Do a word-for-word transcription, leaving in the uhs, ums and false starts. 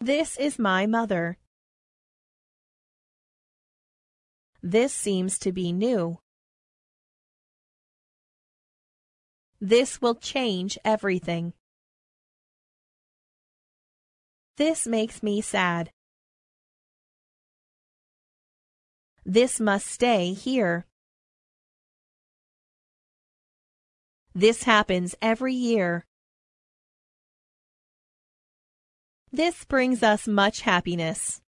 This is my mother. This seems to be new. This will change everything. This makes me sad. This must stay here. This happens every year. This brings us much happiness.